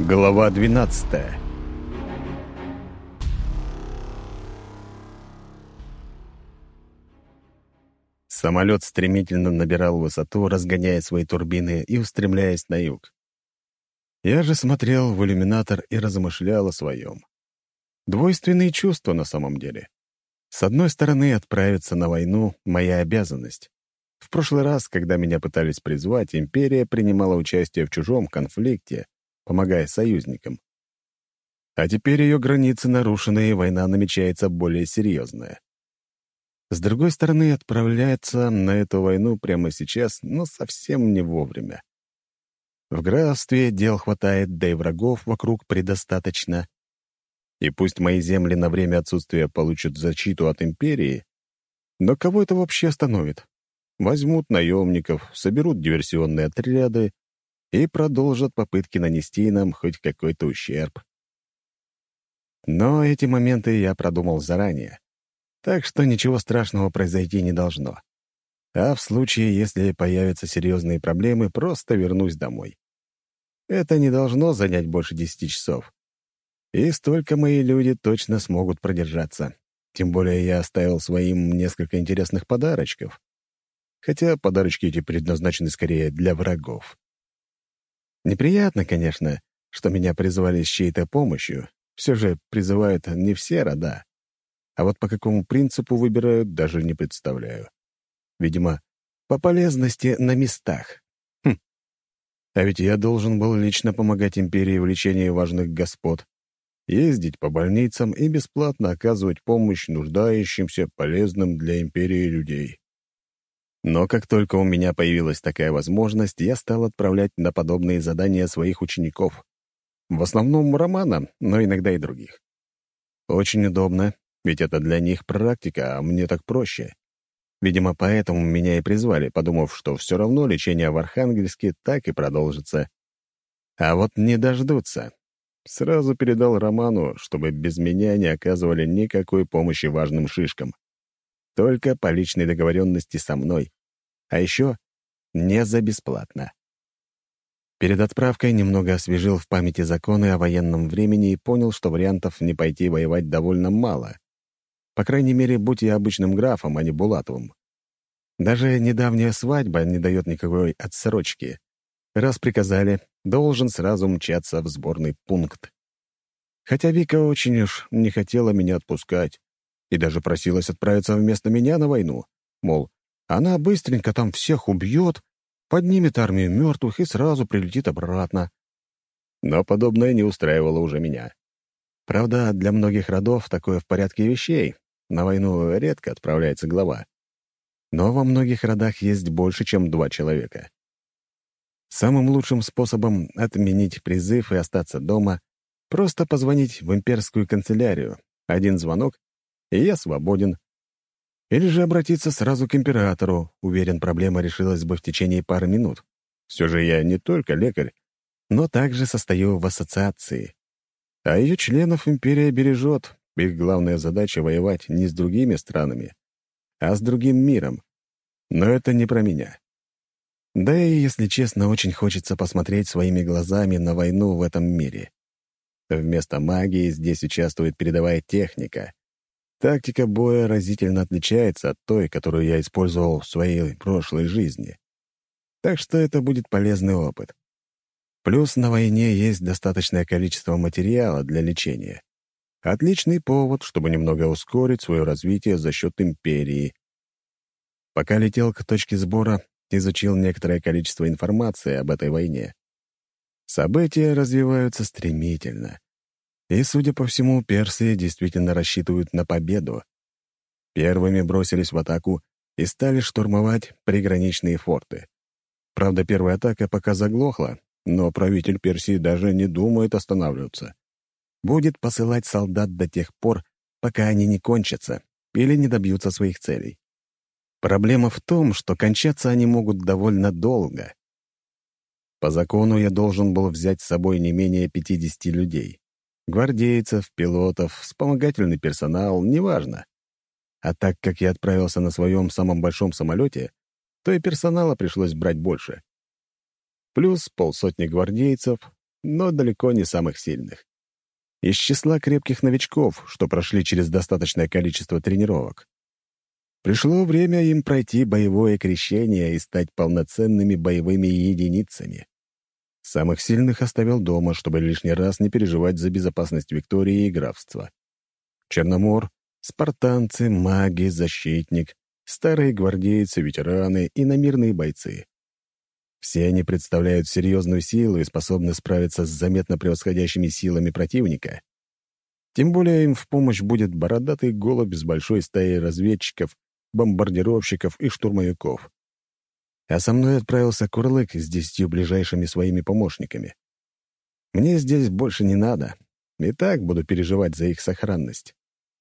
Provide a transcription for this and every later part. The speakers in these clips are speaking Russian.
Глава 12. Самолет стремительно набирал высоту, разгоняя свои турбины и устремляясь на юг. Я же смотрел в иллюминатор и размышлял о своем. Двойственные чувства на самом деле. С одной стороны, отправиться на войну — моя обязанность. В прошлый раз, когда меня пытались призвать, империя принимала участие в чужом конфликте, помогая союзникам. А теперь ее границы нарушены, и война намечается более серьезная. С другой стороны, отправляться на эту войну прямо сейчас, но совсем не вовремя. В графстве дел хватает, да и врагов вокруг предостаточно. И пусть мои земли на время отсутствия получат защиту от империи, но кого это вообще остановит? Возьмут наемников, соберут диверсионные отряды и продолжат попытки нанести нам хоть какой-то ущерб. Но эти моменты я продумал заранее, так что ничего страшного произойти не должно. А в случае, если появятся серьезные проблемы, просто вернусь домой. Это не должно занять больше 10 часов. И столько мои люди точно смогут продержаться. Тем более я оставил своим несколько интересных подарочков. Хотя подарочки эти предназначены скорее для врагов. Неприятно, конечно, что меня призывали с чьей-то помощью. Все же призывают не все рода. А вот по какому принципу выбирают, даже не представляю. Видимо, по полезности на местах. А ведь я должен был лично помогать империи в лечении важных господ, ездить по больницам и бесплатно оказывать помощь нуждающимся, полезным для империи людей. Но как только у меня появилась такая возможность, я стал отправлять на подобные задания своих учеников. В основном Романа, но иногда и других. Очень удобно, ведь это для них практика, а мне так проще. Видимо, поэтому меня и призвали, подумав, что все равно лечение в Архангельске так и продолжится. А вот не дождутся. Сразу передал Роману, чтобы без меня не оказывали никакой помощи важным шишкам. Только по личной договоренности со мной. А еще не за бесплатно. Перед отправкой немного освежил в памяти законы о военном времени и понял, что вариантов не пойти воевать довольно мало. По крайней мере, будь я обычным графом, а не Булатовым. Даже недавняя свадьба не дает никакой отсрочки. Раз приказали, должен сразу мчаться в сборный пункт. Хотя Вика очень уж не хотела меня отпускать и даже просилась отправиться вместо меня на войну. Мол, она быстренько там всех убьет, поднимет армию мертвых и сразу прилетит обратно. Но подобное не устраивало уже меня. Правда, для многих родов такое в порядке вещей. На войну редко отправляется глава. Но во многих родах есть больше, чем 2 человека. Самым лучшим способом отменить призыв и остаться дома — просто позвонить в имперскую канцелярию. Один звонок, и я свободен. Или же обратиться сразу к императору. Уверен, проблема решилась бы в течение пары минут. Все же я не только лекарь, но также состою в ассоциации. А ее членов империя бережет. Их главная задача — воевать не с другими странами, а с другим миром. Но это не про меня. Да и, если честно, очень хочется посмотреть своими глазами на войну в этом мире. Вместо магии здесь участвует передовая техника. Тактика боя разительно отличается от той, которую я использовал в своей прошлой жизни. Так что это будет полезный опыт. Плюс на войне есть достаточное количество материала для лечения. Отличный повод, чтобы немного ускорить свое развитие за счет империи. Пока летел к точке сбора, изучил некоторое количество информации об этой войне. События развиваются стремительно. И, судя по всему, персы действительно рассчитывают на победу. Первыми бросились в атаку и стали штурмовать приграничные форты. Правда, первая атака пока заглохла, но правитель Персии даже не думает останавливаться. Будет посылать солдат до тех пор, пока они не кончатся или не добьются своих целей. Проблема в том, что кончаться они могут довольно долго. По закону я должен был взять с собой не менее 50 людей. Гвардейцев, пилотов, вспомогательный персонал, неважно. А так как я отправился на своем самом большом самолете, то и персонала пришлось брать больше. Плюс 50 гвардейцев, но далеко не самых сильных. Из числа крепких новичков, что прошли через достаточное количество тренировок. Пришло время им пройти боевое крещение и стать полноценными боевыми единицами. Самых сильных оставил дома, чтобы лишний раз не переживать за безопасность Виктории и графства. Черномор, спартанцы, маги, защитник, старые гвардейцы, ветераны и иномирные бойцы. Все они представляют серьезную силу и способны справиться с заметно превосходящими силами противника. Тем более им в помощь будет бородатый голубь с большой стаей разведчиков, бомбардировщиков и штурмовиков. А со мной отправился Курлык с 10 ближайшими своими помощниками. Мне здесь больше не надо, и так буду переживать за их сохранность.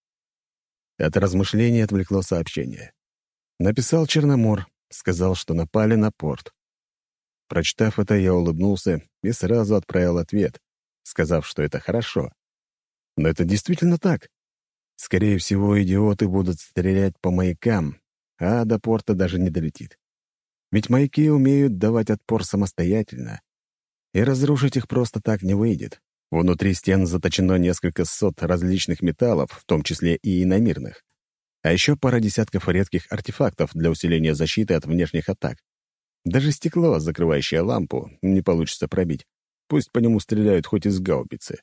От размышлений отвлекло сообщение. Написал Черномор, сказал, что напали на порт. Прочитав это, я улыбнулся и сразу отправил ответ, сказав, что это хорошо. Но это действительно так. Скорее всего, идиоты будут стрелять по маякам, а до порта даже не долетит. Ведь маяки умеют давать отпор самостоятельно, и разрушить их просто так не выйдет. Внутри стен заточено несколько сот различных металлов, в том числе и иномирных. А еще пара десятков редких артефактов для усиления защиты от внешних атак. Даже стекло, закрывающее лампу, не получится пробить. Пусть по нему стреляют хоть из гаубицы.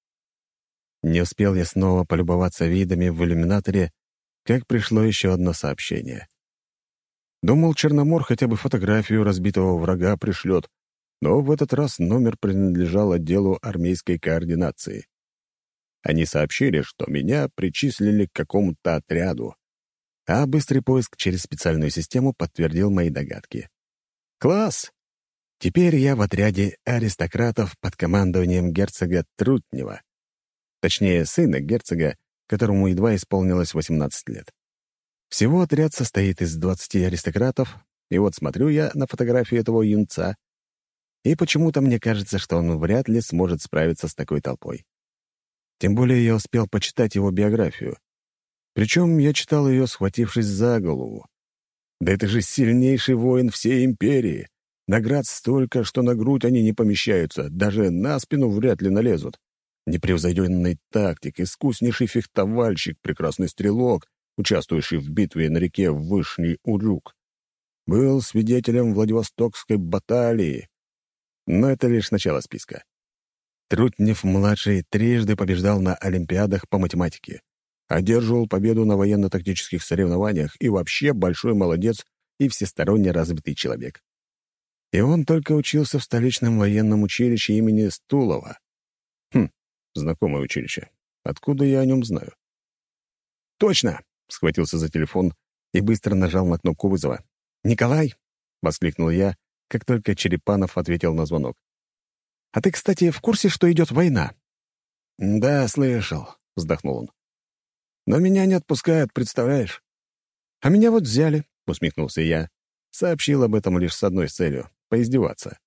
Не успел я снова полюбоваться видами в иллюминаторе, как пришло еще одно сообщение. Думал, Черномор хотя бы фотографию разбитого врага пришлет, но в этот раз номер принадлежал отделу армейской координации. Они сообщили, что меня причислили к какому-то отряду, а быстрый поиск через специальную систему подтвердил мои догадки. Класс! Теперь я в отряде аристократов под командованием герцога Трутнева. Точнее, сына герцога, которому едва исполнилось 18 лет. Всего отряд состоит из 20 аристократов, и вот смотрю я на фотографию этого юнца, и почему-то мне кажется, что он вряд ли сможет справиться с такой толпой. Тем более я успел почитать его биографию. Причем я читал ее, схватившись за голову. Да это же сильнейший воин всей империи. Наград столько, что на грудь они не помещаются, даже на спину вряд ли налезут. Непревзойденный тактик, искуснейший фехтовальщик, прекрасный стрелок, участвующий в битве на реке Вышний Уджук. Был свидетелем Владивостокской баталии. Но это лишь начало списка. Трутнев-младший трижды побеждал на Олимпиадах по математике, одерживал победу на военно-тактических соревнованиях и вообще большой молодец и всесторонне развитый человек. И он только учился в столичном военном училище имени Стулова. Знакомое училище. Откуда я о нем знаю? «Точно!» — схватился за телефон и быстро нажал на кнопку вызова. «Николай!» — воскликнул я, как только Черепанов ответил на звонок. «А ты, кстати, в курсе, что идет война?» «Да, слышал», — вздохнул он. «Но меня не отпускают, представляешь?» «А меня вот взяли», — усмехнулся я. Сообщил об этом лишь с одной целью — поиздеваться.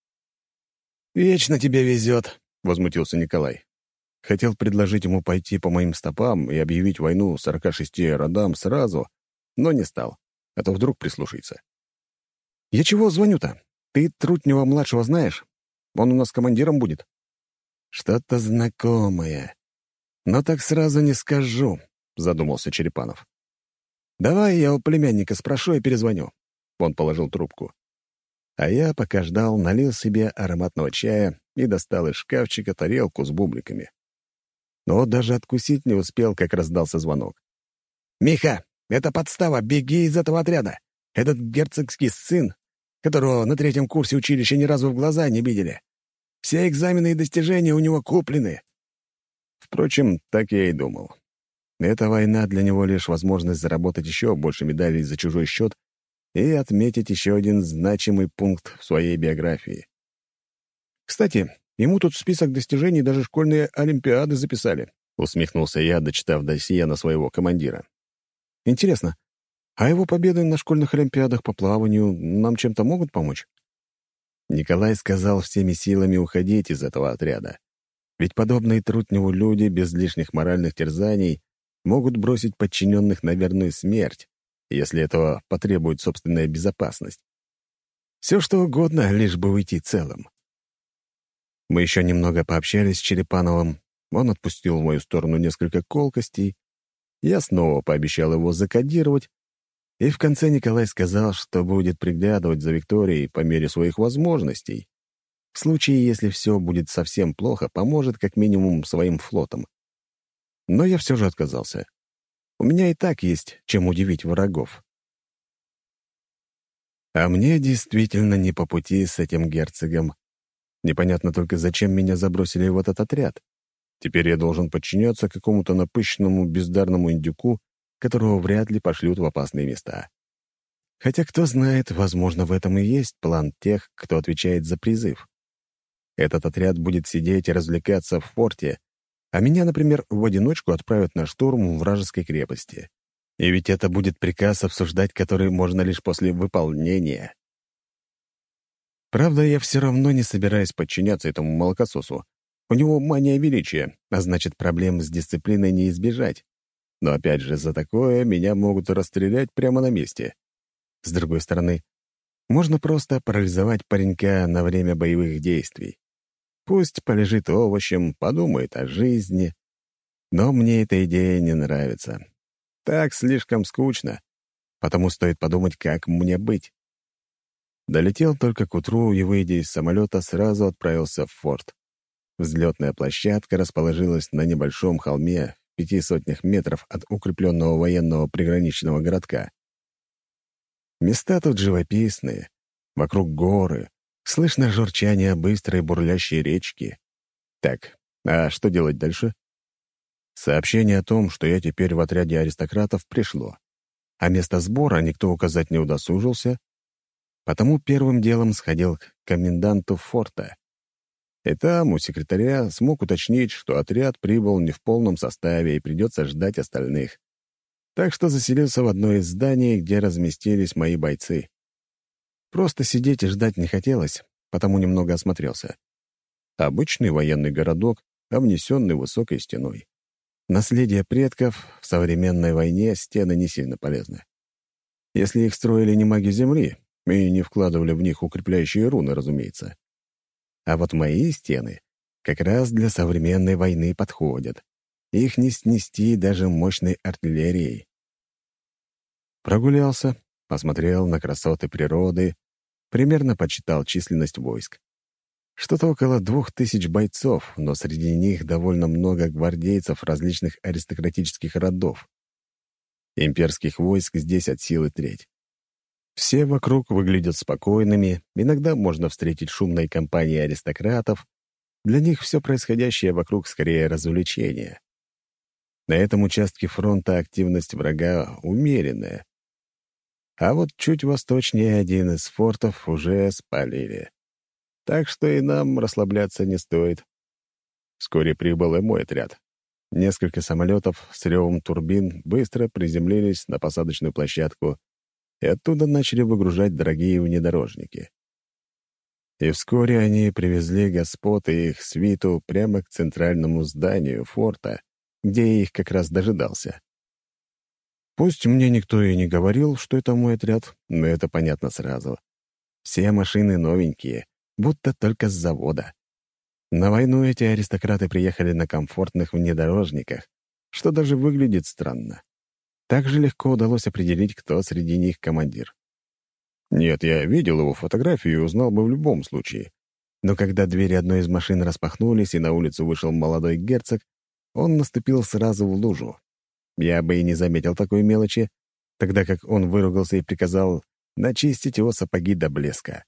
«Вечно тебе везет», — возмутился Николай. Хотел предложить ему пойти по моим стопам и объявить войну 46 родам сразу, но не стал, а то вдруг прислушается. «Я чего звоню-то? Ты Трутнева-младшего знаешь? Он у нас командиром будет». «Что-то знакомое. Но так сразу не скажу», — задумался Черепанов. «Давай я у племянника спрошу и перезвоню». Он положил трубку. А я, пока ждал, налил себе ароматного чая и достал из шкафчика тарелку с бубликами. Но даже откусить не успел, как раздался звонок. «Миха, это подстава, беги из этого отряда. Этот герцогский сын, которого на 3-м курсе училища ни разу в глаза не видели. Все экзамены и достижения у него куплены». Впрочем, так я и думал. Эта война для него лишь возможность заработать еще больше медалей за чужой счет и отметить еще один значимый пункт в своей биографии. «Кстати, ему тут в список достижений даже школьные олимпиады записали», — усмехнулся я, дочитав досье на своего командира. «Интересно, а его победы на школьных олимпиадах по плаванию нам чем-то могут помочь?» Николай сказал всеми силами уходить из этого отряда. Ведь подобные Трутневу люди без лишних моральных терзаний могут бросить подчиненных на верную смерть, если этого потребует собственная безопасность. Все что угодно, лишь бы уйти целым. Мы еще немного пообщались с Черепановым, он отпустил в мою сторону несколько колкостей, я снова пообещал его закодировать, и в конце Николай сказал, что будет приглядывать за Викторией по мере своих возможностей. В случае, если все будет совсем плохо, поможет как минимум своим флотом. Но я все же отказался. У меня и так есть чем удивить врагов. А мне действительно не по пути с этим герцогом. Непонятно только, зачем меня забросили в этот отряд. Теперь я должен подчиняться какому-то напыщенному бездарному индюку, которого вряд ли пошлют в опасные места. Хотя, кто знает, возможно, в этом и есть план тех, кто отвечает за призыв. Этот отряд будет сидеть и развлекаться в форте, а меня, например, в одиночку отправят на штурм вражеской крепости. И ведь это будет приказ, обсуждать который можно лишь после выполнения. Правда, я все равно не собираюсь подчиняться этому молокососу. У него мания величия, а значит, проблем с дисциплиной не избежать. Но опять же, за такое меня могут расстрелять прямо на месте. С другой стороны, можно просто парализовать паренька на время боевых действий. Пусть полежит овощем, подумает о жизни. Но мне эта идея не нравится. Так слишком скучно, потому стоит подумать, как мне быть. Долетел только к утру и, выйдя из самолета, сразу отправился в форт. Взлетная площадка расположилась на небольшом холме в 500 метров от укрепленного военного приграничного городка. Места тут живописные, вокруг горы, слышно журчание быстрой бурлящей речки. Так, а что делать дальше? Сообщение о том, что я теперь в отряде аристократов, пришло, а место сбора никто указать не удосужился, потому первым делом сходил к коменданту форта. И там у секретаря смог уточнить, что отряд прибыл не в полном составе и придется ждать остальных. Так что заселился в одно из зданий, где разместились мои бойцы. Просто сидеть и ждать не хотелось, потому немного осмотрелся. Обычный военный городок, обнесенный высокой стеной. Наследие предков, в современной войне стены не сильно полезны. Если их строили не маги Земли и не вкладывали в них укрепляющие руны, разумеется. А вот мои стены как раз для современной войны подходят. Их не снести даже мощной артиллерией. Прогулялся, посмотрел на красоты природы, примерно подсчитал численность войск. Что-то около 2000 бойцов, но среди них довольно много гвардейцев различных аристократических родов. Имперских войск здесь от силы треть. Все вокруг выглядят спокойными, иногда можно встретить шумные компании аристократов. Для них все происходящее вокруг скорее развлечение. На этом участке фронта активность врага умеренная. А вот чуть восточнее один из фортов уже спалили. Так что и нам расслабляться не стоит. Вскоре прибыл и мой отряд. Несколько самолетов с ревом турбин быстро приземлились на посадочную площадку, и оттуда начали выгружать дорогие внедорожники. И вскоре они привезли господ и их свиту прямо к центральному зданию форта, где я их как раз дожидался. Пусть мне никто и не говорил, что это мой отряд, но это понятно сразу. Все машины новенькие, будто только с завода. На войну эти аристократы приехали на комфортных внедорожниках, что даже выглядит странно. Так же легко удалось определить, кто среди них командир. Нет, я видел его фотографию и узнал бы в любом случае. Но когда двери одной из машин распахнулись и на улицу вышел молодой герцог, он наступил сразу в лужу. Я бы и не заметил такой мелочи, тогда как он выругался и приказал начистить его сапоги до блеска.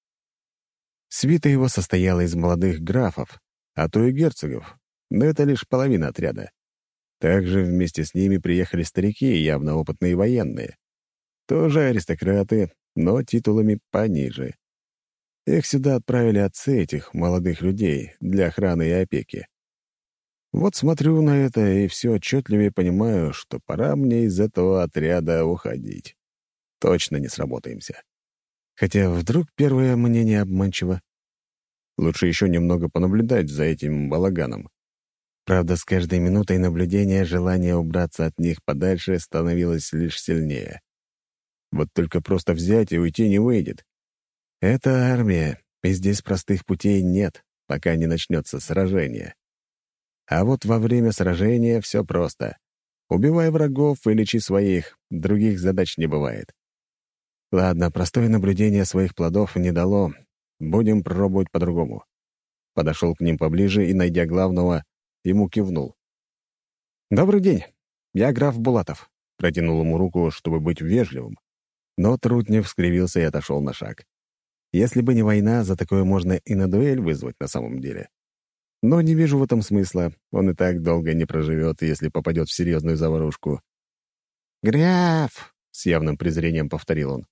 Свита его состояла из молодых графов, а то и герцогов, но это лишь половина отряда. Также вместе с ними приехали старики, явно опытные военные. Тоже аристократы, но титулами пониже. Их сюда отправили отцы этих молодых людей для охраны и опеки. Вот смотрю на это и все отчетливее понимаю, что пора мне из этого отряда уходить. Точно не сработаемся. Хотя вдруг первое мнение обманчиво. Лучше еще немного понаблюдать за этим балаганом. Правда, с каждой минутой наблюдения желание убраться от них подальше становилось лишь сильнее. Вот только просто взять и уйти не выйдет. Это армия, и здесь простых путей нет. пока не начнется сражение. А вот во время сражения все просто. Убивай врагов и лечи своих, других задач не бывает. Ладно, простое наблюдение своих плодов не дало. Будем пробовать по-другому. Подошел к ним поближе и, найдя главного, ему кивнул. «Добрый день. Я граф Булатов». Протянул ему руку, чтобы быть вежливым. Но Трутнев скривился и отошел на шаг. Если бы не война, за такое можно и на дуэль вызвать на самом деле. Но не вижу в этом смысла. Он и так долго не проживет, если попадет в серьезную заварушку. «Граф!» — с явным презрением повторил он.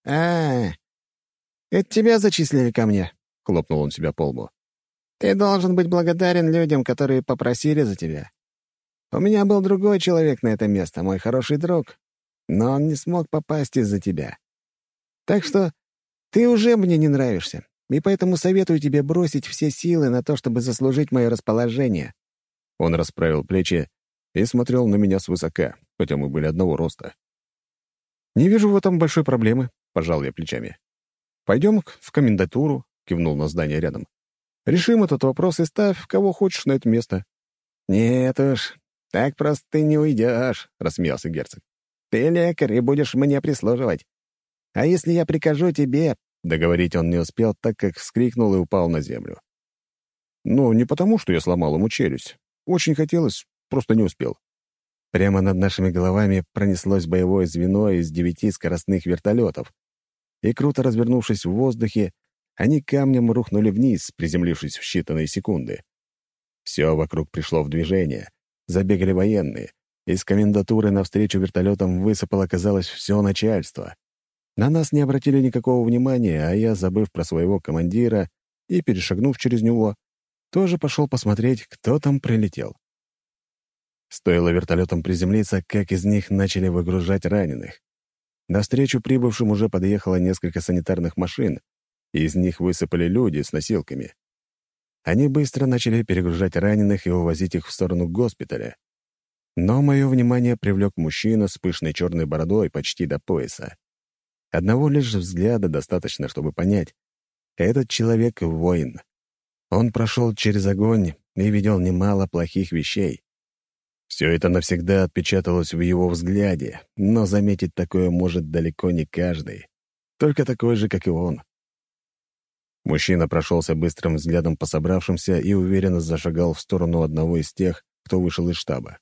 Это тебя зачислили ко мне?» — хлопнул он себя по лбу. «Ты должен быть благодарен людям, которые попросили за тебя. У меня был другой человек на это место, мой хороший друг, но он не смог попасть из-за тебя. Так что ты уже мне не нравишься, и поэтому советую тебе бросить все силы на то, чтобы заслужить мое расположение». Он расправил плечи и смотрел на меня свысока, хотя мы были одного роста. «Не вижу в этом большой проблемы», — пожал я плечами. «Пойдем в комендатуру», — кивнул на здание рядом. «Решим этот вопрос и ставь, кого хочешь на это место». «Нет уж, так просто ты не уйдешь», — рассмеялся герцог. «Ты лекарь и будешь мне прислуживать. А если я прикажу тебе...» Договорить он не успел, так как вскрикнул и упал на землю. Ну, не потому, что я сломал ему челюсть. Очень хотелось, просто не успел. Прямо над нашими головами пронеслось боевое звено из 9 скоростных вертолетов, и, круто развернувшись в воздухе, они камнем рухнули вниз, приземлившись в считанные секунды. Все вокруг пришло в движение. Забегали военные. Из комендатуры навстречу вертолетам высыпало, казалось, все начальство. На нас не обратили никакого внимания, а я, забыв про своего командира и перешагнув через него, тоже пошел посмотреть, кто там прилетел. Стоило вертолетам приземлиться, как из них начали выгружать раненых. Навстречу прибывшим уже подъехало несколько санитарных машин, и из них высыпали люди с носилками. Они быстро начали перегружать раненых и увозить их в сторону госпиталя. Но мое внимание привлек мужчина с пышной черной бородой почти до пояса. Одного лишь взгляда достаточно, чтобы понять. Этот человек — воин. Он прошел через огонь и видел немало плохих вещей. Все это навсегда отпечаталось в его взгляде, но заметить такое может далеко не каждый. Только такой же, как и он. Мужчина прошелся быстрым взглядом по собравшимся и уверенно зашагал в сторону одного из тех, кто вышел из штаба.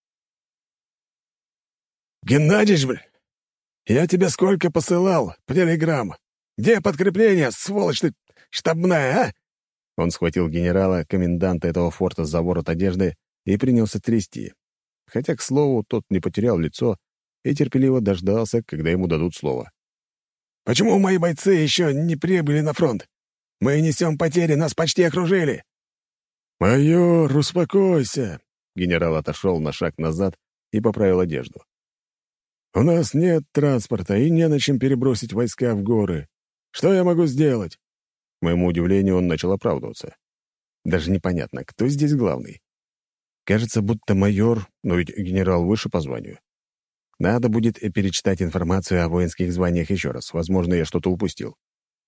«Геннадьевич, я тебе сколько посылал по телеграмм? Где подкрепление, сволочь ты штабная, а?» Он схватил генерала, коменданта этого форта, за ворот одежды и принялся трясти. Хотя, к слову, тот не потерял лицо и терпеливо дождался, когда ему дадут слово. «Почему мои бойцы еще не прибыли на фронт? Мы несем потери, нас почти окружили!» «Майор, успокойся!» Генерал отошел на шаг назад и поправил одежду. «У нас нет транспорта и не на чем перебросить войска в горы. Что я могу сделать?» К моему удивлению, он начал оправдываться. Даже непонятно, кто здесь главный. Кажется, будто майор, но ведь генерал выше по званию. Надо будет перечитать информацию о воинских званиях еще раз. Возможно, я что-то упустил.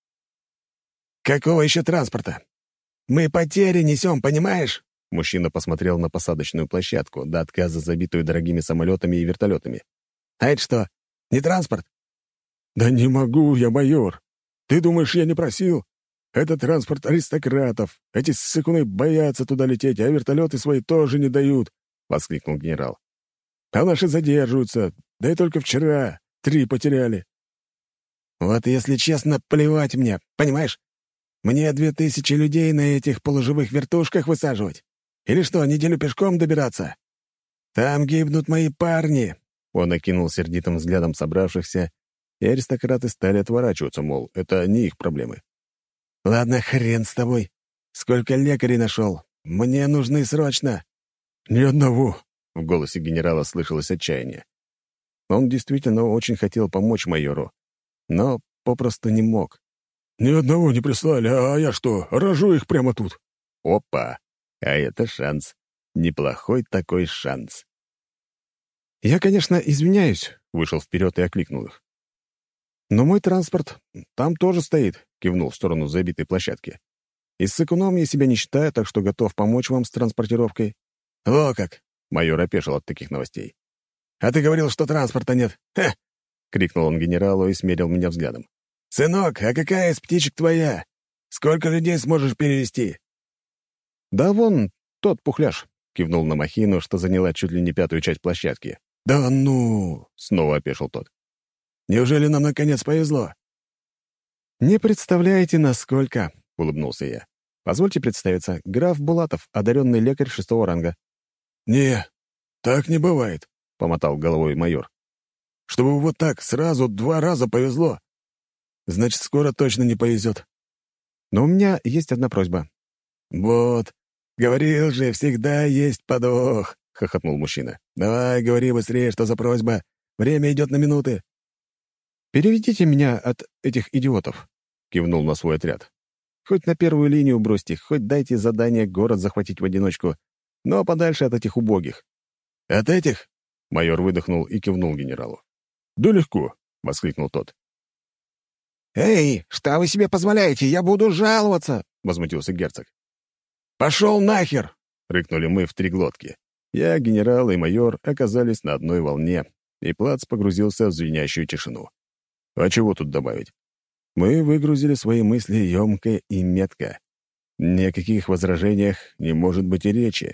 «Какого еще транспорта? Мы потери несем, понимаешь?» Мужчина посмотрел на посадочную площадку, до отказа забитую дорогими самолетами и вертолетами. «А это что, не транспорт?» «Да не могу я, майор. Ты думаешь, я не просил? Это транспорт аристократов. Эти ссыкуны боятся туда лететь, а вертолеты свои тоже не дают», — воскликнул генерал. «А наши задерживаются. Да и только вчера 3 потеряли». «Вот если честно, плевать мне, понимаешь? Мне 2000 людей на этих полуживых вертушках высаживать? Или что, неделю пешком добираться? Там гибнут мои парни!» Он окинул сердитым взглядом собравшихся, и аристократы стали отворачиваться, мол, это не их проблемы. «Ладно, хрен с тобой. Сколько лекарей нашел? Мне нужны срочно!» «Ни одного!» — в голосе генерала слышалось отчаяние. Он действительно очень хотел помочь майору, но попросту не мог. «Ни одного не прислали, а я что, рожу их прямо тут?» Опа! А это шанс. Неплохой такой шанс. «Я, конечно, извиняюсь», — вышел вперед и окликнул их. «Но мой транспорт там тоже стоит», — кивнул в сторону забитой площадки. Из экономии себя не считаю, так что готов помочь вам с транспортировкой». «О как!» — майор опешил от таких новостей. «А ты говорил, что транспорта нет. Ха!» — крикнул он генералу и смерил меня взглядом. «Сынок, а какая из птичек твоя? Сколько людей сможешь перевести?» «Да вон тот пухляж», — кивнул на махину, что заняла чуть ли не 5-ю часть площадки. «Да ну!» — снова опешил тот. «Неужели нам наконец повезло?» «Не представляете, насколько», — улыбнулся я. «Позвольте представиться, граф Булатов, одаренный лекарь 6-го ранга». «Не, так не бывает», — помотал головой майор. «Чтобы вот так сразу 2 раза повезло. Значит, скоро точно не повезет». «Но у меня есть одна просьба». «Вот, говорил же, всегда есть подвох», — хохотнул мужчина. «Давай, говори быстрее, что за просьба. Время идет на минуты». «Переведите меня от этих идиотов», — кивнул на свой отряд. «Хоть на первую линию бросьте, хоть дайте задание город захватить в одиночку, но подальше от этих убогих». «От этих?» — майор выдохнул и кивнул генералу. «Да легко», — воскликнул тот. «Эй, что вы себе позволяете? Я буду жаловаться!» — возмутился герцог. «Пошел нахер!» — рыкнули мы в 3 глотки. Я, генерал и майор оказались на одной волне, и плац погрузился в звенящую тишину. А чего тут добавить? Мы выгрузили свои мысли емко и метко. Ни о каких возражениях не может быть и речи.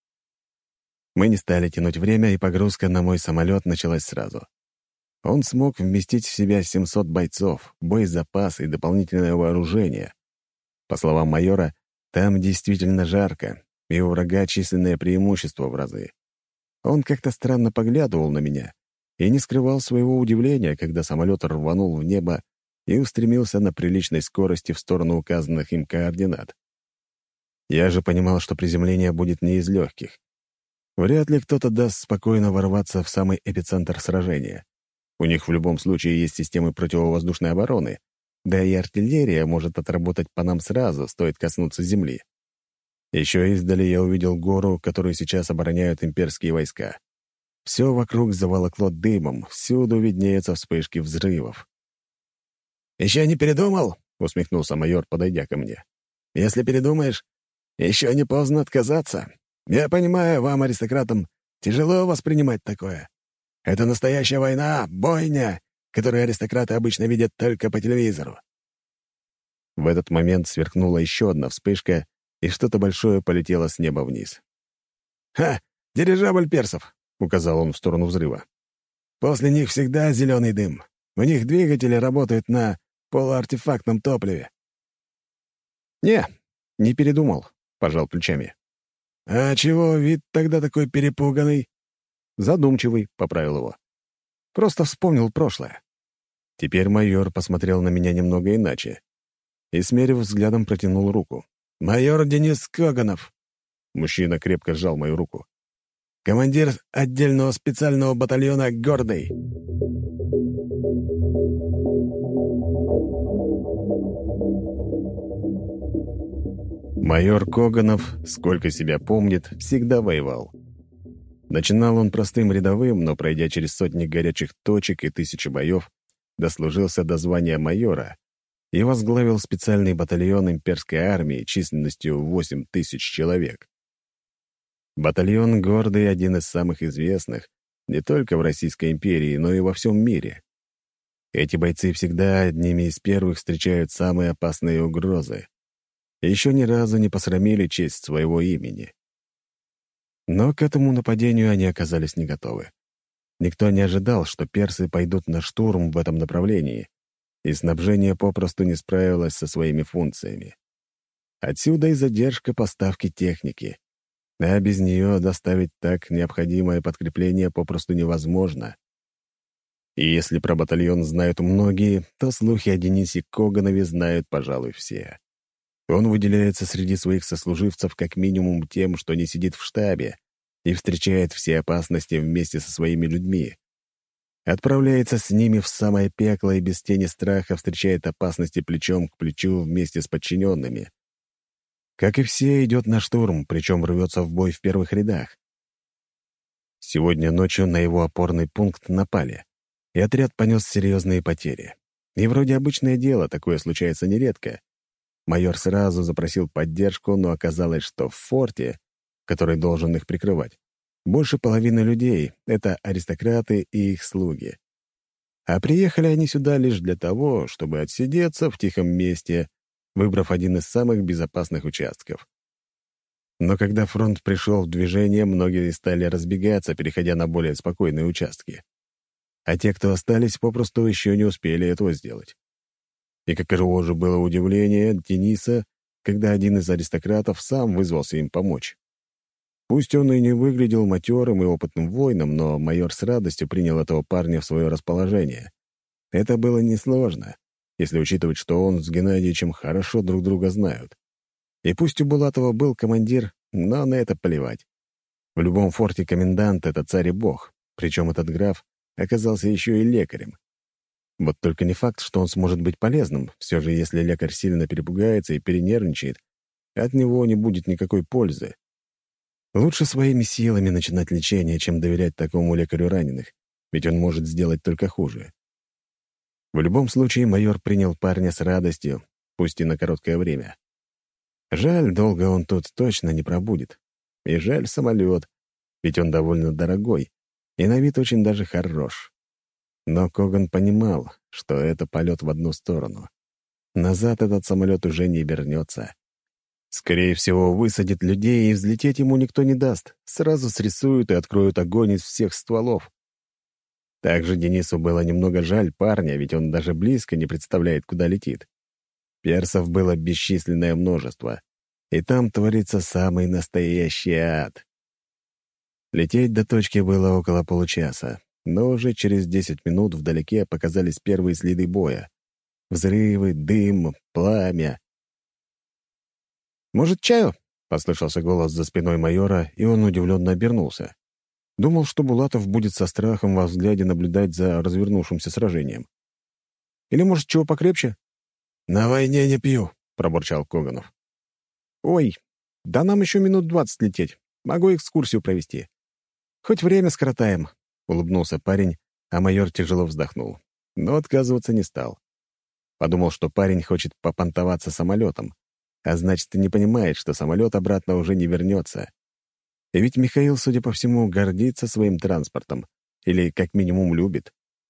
Мы не стали тянуть время, и погрузка на мой самолет началась сразу. Он смог вместить в себя 700 бойцов, боезапас и дополнительное вооружение. По словам майора, там действительно жарко, и у врага численное преимущество в разы. Он как-то странно поглядывал на меня и не скрывал своего удивления, когда самолет рванул в небо и устремился на приличной скорости в сторону указанных им координат. Я же понимал, что приземление будет не из легких. Вряд ли кто-то даст спокойно ворваться в самый эпицентр сражения. У них в любом случае есть системы противовоздушной обороны, да и артиллерия может отработать по нам сразу, стоит коснуться земли. Еще издали я увидел гору, которую сейчас обороняют имперские войска. Все вокруг заволокло дымом, всюду виднеются вспышки взрывов. «Еще не передумал?» — усмехнулся майор, подойдя ко мне. «Если передумаешь, еще не поздно отказаться. Я понимаю, вам, аристократам, тяжело воспринимать такое. Это настоящая война, бойня, которую аристократы обычно видят только по телевизору». В этот момент сверкнула еще одна вспышка, и что-то большое полетело с неба вниз. «Ха! Дирижабль персов!» — указал он в сторону взрыва. «После них всегда зеленый дым. У них двигатели работают на полуартефактном топливе». «Не передумал», — пожал плечами. «А чего вид тогда такой перепуганный?» «Задумчивый», — поправил его. «Просто вспомнил прошлое». Теперь майор посмотрел на меня немного иначе и, смерив взглядом, протянул руку. «Майор Денис Коганов». Мужчина крепко сжал мою руку. «Командир отдельного специального батальона «Гордый». Майор Коганов, сколько себя помнит, всегда воевал. Начинал он простым рядовым, но, пройдя через сотни горячих точек и 1000 боев, дослужился до звания майора и возглавил специальный батальон имперской армии численностью 8000 человек. Батальон «Гордый» — один из самых известных не только в Российской империи, но и во всем мире. Эти бойцы всегда одними из первых встречают самые опасные угрозы. И еще ни разу не посрамили честь своего имени. Но к этому нападению они оказались не готовы. Никто не ожидал, что персы пойдут на штурм в этом направлении, и снабжение попросту не справилось со своими функциями. Отсюда и задержка поставки техники. А без нее доставить так необходимое подкрепление попросту невозможно. И если про батальон знают многие, то слухи о Денисе Коганове знают, пожалуй, все. Он выделяется среди своих сослуживцев как минимум тем, что не сидит в штабе и встречает все опасности вместе со своими людьми. Отправляется с ними в самое пекло и без тени страха встречает опасности плечом к плечу вместе с подчиненными. Как и все, идет на штурм, причем рвется в бой в первых рядах. Сегодня ночью на его опорный пункт напали, и отряд понес серьезные потери. И вроде обычное дело, такое случается нередко. Майор сразу запросил поддержку, но оказалось, что в форте, который должен их прикрывать, больше половины людей — это аристократы и их слуги. А приехали они сюда лишь для того, чтобы отсидеться в тихом месте, выбрав один из самых безопасных участков. Но когда фронт пришел в движение, многие стали разбегаться, переходя на более спокойные участки. А те, кто остались, попросту еще не успели этого сделать. И каково же было удивление Дениса, когда один из аристократов сам вызвался им помочь. Пусть он и не выглядел матерым и опытным воином, но майор с радостью принял этого парня в свое расположение. Это было несложно, если учитывать, что он с Геннадьевичем хорошо друг друга знают. И пусть у Булатова был командир, но на это плевать. В любом форте комендант — это царь и бог, причем этот граф оказался еще и лекарем. Вот только не факт, что он сможет быть полезным. Все же, если лекарь сильно перепугается и перенервничает, от него не будет никакой пользы. Лучше своими силами начинать лечение, чем доверять такому лекарю раненых, ведь он может сделать только хуже. В любом случае, майор принял парня с радостью, пусть и на короткое время. Жаль, долго он тут точно не пробудет. И жаль самолет, ведь он довольно дорогой, и на вид очень даже хорош. Но Коган понимал, что это полет в одну сторону. Назад этот самолет уже не вернется. Скорее всего, высадит людей, и взлететь ему никто не даст. Сразу срисуют и откроют огонь из всех стволов. Также Денису было немного жаль парня, ведь он даже близко не представляет, куда летит. Персов было бесчисленное множество, и там творится самый настоящий ад. Лететь до точки было около получаса, но уже через 10 минут вдалеке показались первые следы боя. Взрывы, дым, пламя. «Может, чаю?» — послышался голос за спиной майора, и он удивленно обернулся. Думал, что Булатов будет со страхом во взгляде наблюдать за развернувшимся сражением. «Или, может, чего покрепче?» «На войне не пью», — пробурчал Коганов. «Ой, да нам еще минут 20 лететь. Могу экскурсию провести. Хоть время скоротаем», — улыбнулся парень, а майор тяжело вздохнул. Но отказываться не стал. Подумал, что парень хочет попонтоваться самолетом, а значит, и не понимает, что самолет обратно уже не вернется. И ведь Михаил, судя по всему, гордится своим транспортом, или как минимум любит.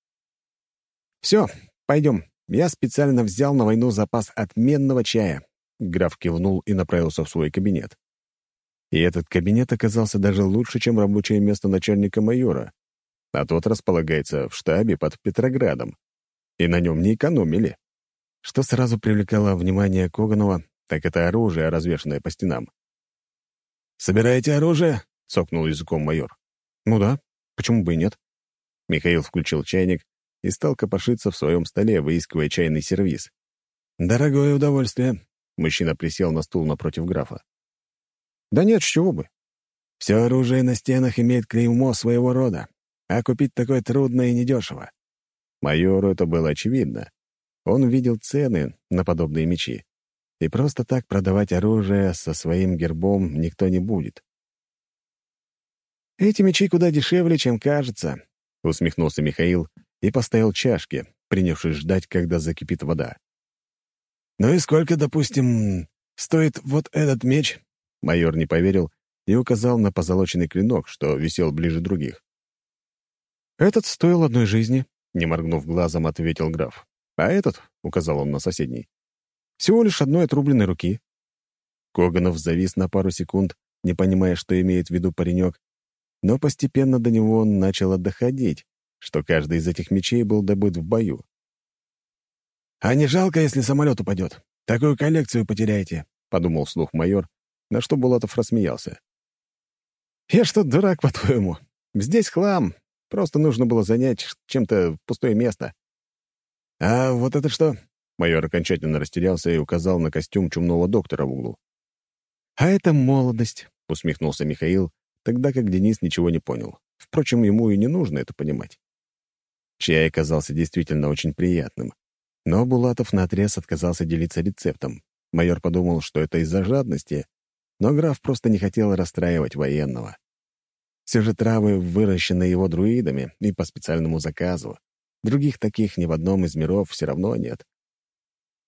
«Все, пойдем. Я специально взял на войну запас отменного чая». Граф кивнул и направился в свой кабинет. И этот кабинет оказался даже лучше, чем рабочее место начальника майора, а тот располагается в штабе под Петроградом. И на нем не экономили. Что сразу привлекало внимание Коганова, так это оружие, развешанное по стенам. «Собираете оружие?» — цокнул языком майор. «Ну да, почему бы и нет?» Михаил включил чайник и стал копошиться в своем столе, выискивая чайный сервиз. «Дорогое удовольствие», — мужчина присел на стул напротив графа. «Да нет, с чего бы. Все оружие на стенах имеет клеймо своего рода, а купить такое трудно и недешево». Майору это было очевидно. Он видел цены на подобные мечи. И просто так продавать оружие со своим гербом никто не будет. «Эти мечи куда дешевле, чем кажется», — усмехнулся Михаил и поставил чашки, принявшись ждать, когда закипит вода. «Ну и сколько, допустим, стоит вот этот меч?» Майор не поверил и указал на позолоченный клинок, что висел ближе других. «Этот стоил одной жизни», — не моргнув глазом, ответил граф. «А этот», — указал он на соседний, — «всего лишь одной отрубленной руки». Коганов завис на пару секунд, не понимая, что имеет в виду паренек, но постепенно до него начало доходить, что каждый из этих мечей был добыт в бою. «А не жалко, если самолет упадет? Такую коллекцию потеряете», — подумал вслух майор, на что Булатов рассмеялся. «Я что, дурак, по-твоему? Здесь хлам. Просто нужно было занять чем-то пустое место». «А вот это что?» Майор окончательно растерялся и указал на костюм чумного доктора в углу. «А это молодость», — усмехнулся Михаил, тогда как Денис ничего не понял. Впрочем, ему и не нужно это понимать. Чай оказался действительно очень приятным, но Булатов наотрез отказался делиться рецептом. Майор подумал, что это из-за жадности, но граф просто не хотел расстраивать военного. Все же травы выращены его друидами и по специальному заказу. Других таких ни в одном из миров все равно нет.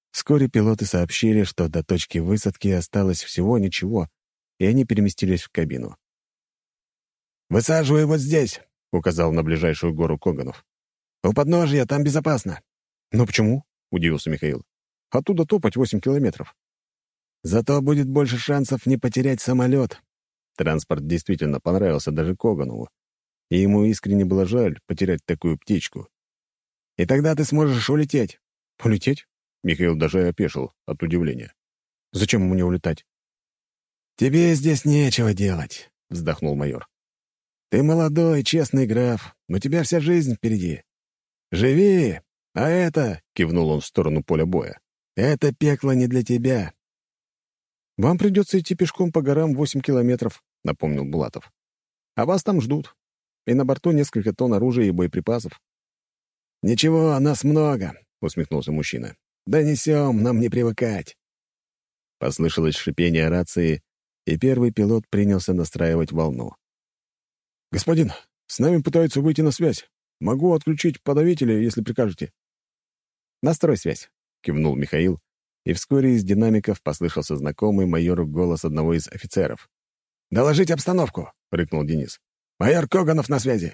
Вскоре пилоты сообщили, что до точки высадки осталось всего ничего, и они переместились в кабину. «Высаживай вот здесь», — указал на ближайшую гору Коганов. «У подножия, там безопасно». «Но почему?» — удивился Михаил. «Оттуда топать 8 километров». «Зато будет больше шансов не потерять самолет». Транспорт действительно понравился даже Коганову, и ему искренне было жаль потерять такую птичку. «И тогда ты сможешь улететь». «Улететь?» — Михаил даже опешил от удивления. «Зачем мне улетать?» «Тебе здесь нечего делать», — вздохнул майор. «Ты молодой, честный граф, но у тебя вся жизнь впереди. Живи, а это...» — кивнул он в сторону поля боя. «Это пекло не для тебя». «Вам придется идти пешком по горам 8 километров», — напомнил Булатов. «А вас там ждут. И на борту несколько тонн оружия и боеприпасов». «Ничего, нас много», — усмехнулся мужчина. «Донесем, нам не привыкать». Послышалось шипение рации, и первый пилот принялся настраивать волну. «Господин, с нами пытаются выйти на связь. Могу отключить подавители, если прикажете». «Настрой связь», — кивнул Михаил, и вскоре из динамиков послышался знакомый майору голос одного из офицеров. «Доложить обстановку», — рыкнул Денис. «Майор Коганов на связи».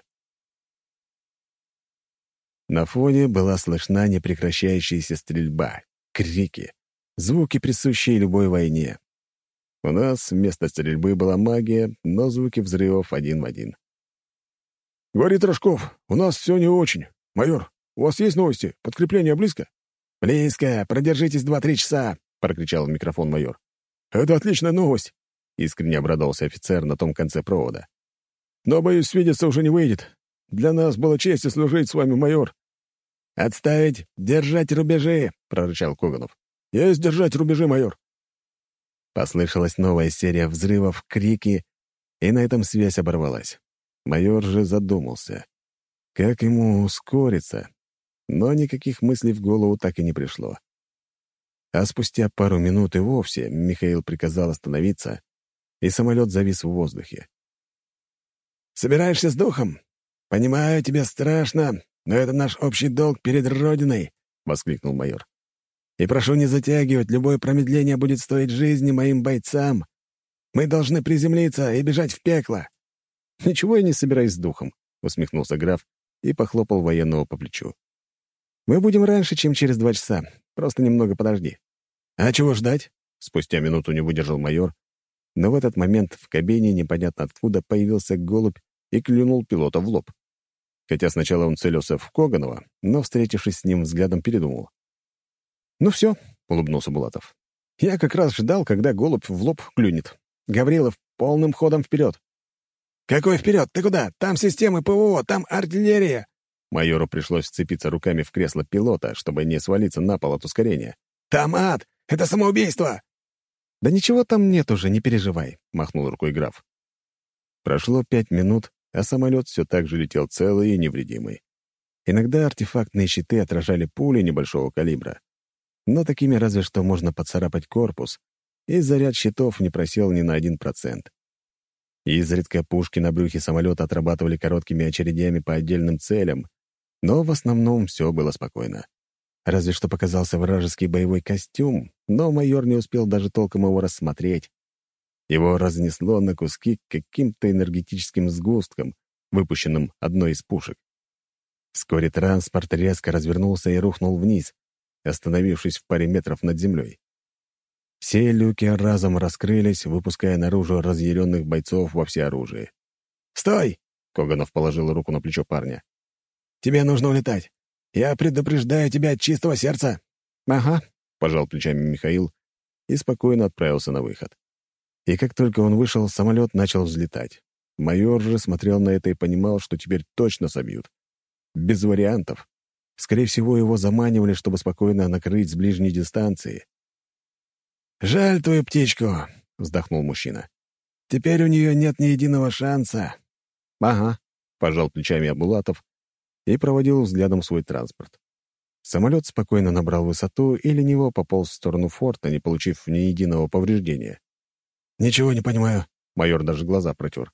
На фоне была слышна непрекращающаяся стрельба, крики, звуки, присущие любой войне. У нас вместо стрельбы была магия, но звуки взрывов один в один. «Говорит Рожков, у нас все не очень. Майор, у вас есть новости? Подкрепление близко?» «Близко. Продержитесь 2-3 часа», — прокричал в микрофон майор. «Это отличная новость», — искренне обрадовался офицер на том конце провода. «Но, боюсь, свидеться уже не выйдет. Для нас было честью служить с вами, майор». «Отставить! Держать рубежи!» — прорычал Коганов. «Есть держать рубежи, майор». Послышалась новая серия взрывов, крики, и на этом связь оборвалась. Майор же задумался. Как ему ускориться? Но никаких мыслей в голову так и не пришло. А спустя пару минут и вовсе Михаил приказал остановиться, и самолет завис в воздухе. «Собираешься с духом? Понимаю, тебе страшно, но это наш общий долг перед Родиной», — воскликнул майор. «И прошу не затягивать, любое промедление будет стоить жизни моим бойцам. Мы должны приземлиться и бежать в пекло». «Ничего я не собираюсь с духом», — усмехнулся граф и похлопал военного по плечу. «Мы будем раньше, чем через 2 часа. Просто немного подожди». «А чего ждать?» — спустя минуту не выдержал майор, но в этот момент в кабине непонятно откуда появился голубь и клюнул пилота в лоб. Хотя сначала он целился в Коганова, но, встретившись с ним взглядом, передумал. «Ну все», — улыбнулся Булатов. «Я как раз ждал, когда голубь в лоб клюнет. Гаврилов, полным ходом вперед!» «Какой вперед? Ты куда? Там системы ПВО, там артиллерия!» Майору пришлось вцепиться руками в кресло пилота, чтобы не свалиться на пол от ускорения. «Там ад! Это самоубийство!» «Да ничего там нет уже, не переживай», — махнул рукой граф. Прошло 5 минут, а самолет все так же летел целый и невредимый. Иногда артефактные щиты отражали пули небольшого калибра, но такими разве что можно поцарапать корпус, и заряд щитов не просел ни на 1%. Изредка пушки на брюхе самолета отрабатывали короткими очередями по отдельным целям, но в основном все было спокойно. Разве что показался вражеский боевой костюм, но майор не успел даже толком его рассмотреть. Его разнесло на куски каким-то энергетическим сгустком, выпущенным одной из пушек. Вскоре транспорт резко развернулся и рухнул вниз, остановившись в паре метров над землей. Все люки разом раскрылись, выпуская наружу разъяренных бойцов во всеоружии. «Стой!» — Коганов положил руку на плечо парня. «Тебе нужно улетать. Я предупреждаю тебя от чистого сердца». «Ага», — пожал плечами Михаил и спокойно отправился на выход. И как только он вышел, самолет начал взлетать. Майор же смотрел на это и понимал, что теперь точно собьют. Без вариантов. Скорее всего, его заманивали, чтобы спокойно накрыть с ближней дистанции. «Жаль твою птичку», — вздохнул мужчина. «Теперь у нее нет ни единого шанса». «Ага», — пожал плечами Абулатов и проводил взглядом свой транспорт. Самолет спокойно набрал высоту и лениво пополз в сторону форта, не получив ни единого повреждения. «Ничего не понимаю», — майор даже глаза протер.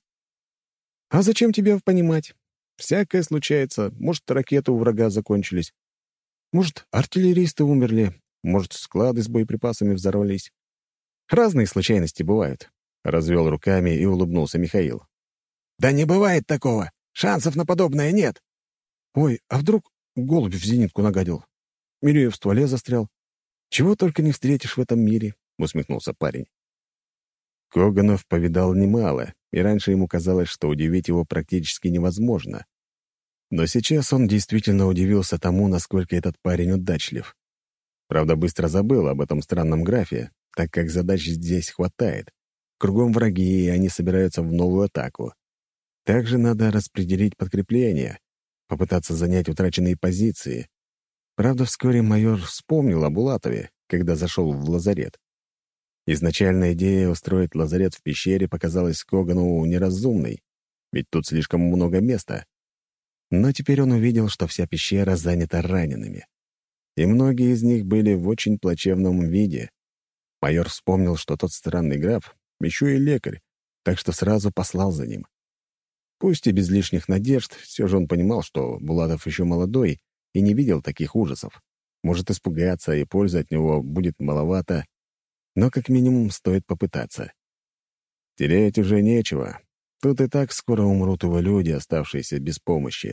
«А зачем тебе понимать? Всякое случается. Может, ракеты у врага закончились. Может, артиллеристы умерли. Может, склады с боеприпасами взорвались. Разные случайности бывают. Развел руками и улыбнулся Михаил. «Да не бывает такого! Шансов на подобное нет!» «Ой, а вдруг голубь в зенитку нагадил? Или в стволе застрял? Чего только не встретишь в этом мире», — усмехнулся парень. Коганов повидал немало, и раньше ему казалось, что удивить его практически невозможно. Но сейчас он действительно удивился тому, насколько этот парень удачлив. Правда, быстро забыл об этом странном графе, так как задач здесь хватает. Кругом враги, и они собираются в новую атаку. Также надо распределить подкрепления, попытаться занять утраченные позиции. Правда, вскоре майор вспомнил о Булатове, когда зашел в лазарет. Изначальная идея устроить лазарет в пещере показалась Коганову неразумной, ведь тут слишком много места. Но теперь он увидел, что вся пещера занята ранеными. И многие из них были в очень плачевном виде. Майор вспомнил, что тот странный граф еще и лекарь, так что сразу послал за ним. Пусть и без лишних надежд, все же он понимал, что Булатов еще молодой и не видел таких ужасов. Может испугаться, и пользы от него будет маловато, но как минимум стоит попытаться. Терять уже нечего. Тут и так скоро умрут его люди, оставшиеся без помощи.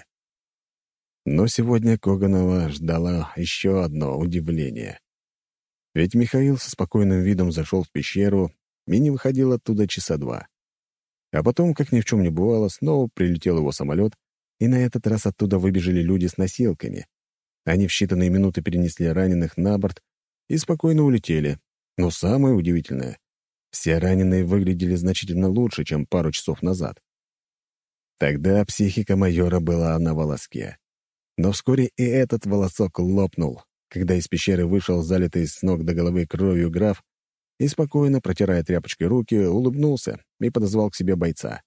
Но сегодня Коганова ждало еще одно удивление. Ведь Михаил со спокойным видом зашел в пещеру и не выходил оттуда часа два. А потом, как ни в чем не бывало, снова прилетел его самолет, и на этот раз оттуда выбежали люди с носилками. Они в считанные минуты перенесли раненых на борт и спокойно улетели. Но самое удивительное — все раненые выглядели значительно лучше, чем пару часов назад. Тогда психика майора была на волоске. Но вскоре и этот волосок лопнул, когда из пещеры вышел залитый с ног до головы кровью граф и, спокойно протирая тряпочкой руки, улыбнулся и подозвал к себе бойца.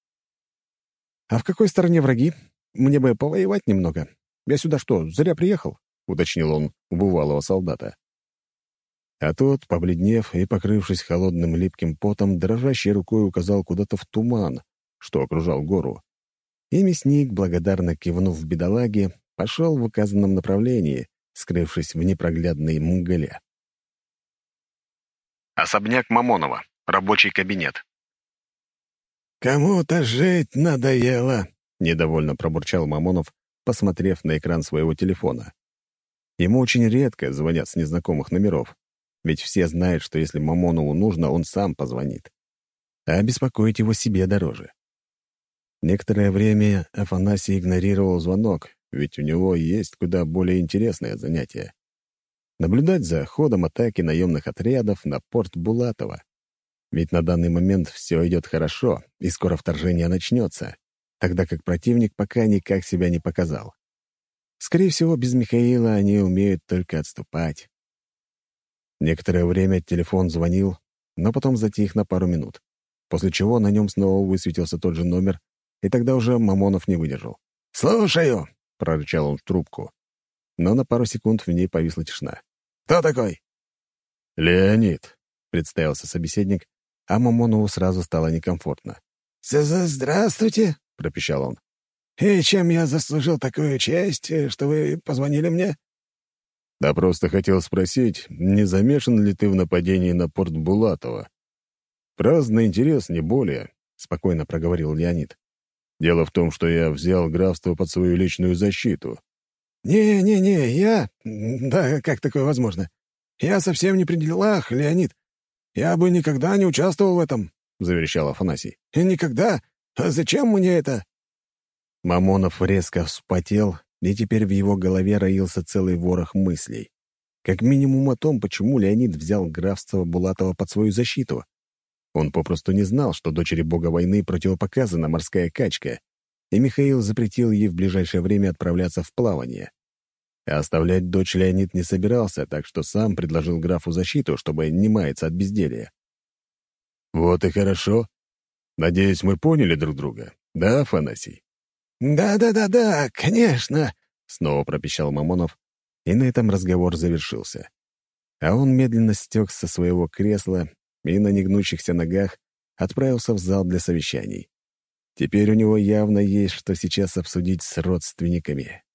«А в какой стороне враги? Мне бы повоевать немного. Я сюда что, зря приехал?» — уточнил он у бывалого солдата. А тот, побледнев и покрывшись холодным липким потом, дрожащей рукой указал куда-то в туман, что окружал гору. И мясник, благодарно кивнув бедолаге, пошел в указанном направлении, скрывшись в непроглядной мгле. Особняк Мамонова. Рабочий кабинет. «Кому-то жить надоело», — недовольно пробурчал Мамонов, посмотрев на экран своего телефона. Ему очень редко звонят с незнакомых номеров, ведь все знают, что если Мамонову нужно, он сам позвонит. А беспокоить его себе дороже. Некоторое время Афанасий игнорировал звонок, ведь у него есть куда более интересное занятие — наблюдать за ходом атаки наемных отрядов на порт Булатова. Ведь на данный момент все идет хорошо, и скоро вторжение начнется, тогда как противник пока никак себя не показал. Скорее всего, без Михаила они умеют только отступать. Некоторое время телефон звонил, но потом затих на пару минут, после чего на нем снова высветился тот же номер, и тогда уже Мамонов не выдержал. «Слушаю!» — прорычал он в трубку. Но на пару секунд в ней повисла тишина. «Кто такой?» «Леонид», — представился собеседник, а Мамонову сразу стало некомфортно. «Здравствуйте», — пропищал он. «И чем я заслужил такую честь, что вы позвонили мне?» «Да просто хотел спросить, не замешан ли ты в нападении на порт Булатова? Праздный интерес, не более», — спокойно проговорил Леонид. «Дело в том, что я взял графство под свою личную защиту». «Не-не-не, Да, как такое возможно? Я совсем не при делах, Леонид. Я бы никогда не участвовал в этом», — заверещал Афанасий. «Никогда? А зачем мне это?» Мамонов резко вспотел, и теперь в его голове роился целый ворох мыслей. Как минимум о том, почему Леонид взял графство Булатова под свою защиту. Он попросту не знал, что дочери бога войны противопоказана морская качка, и Михаил запретил ей в ближайшее время отправляться в плавание. А оставлять дочь Леонид не собирался, так что сам предложил графу защиту, чтобы не маяться от безделья. «Вот и хорошо. Надеюсь, мы поняли друг друга. Да, Афанасий?» «Да, конечно», — снова пропищал Мамонов, и на этом разговор завершился. А он медленно стек со своего кресла и на негнущихся ногах отправился в зал для совещаний. Теперь у него явно есть что сейчас обсудить с родственниками.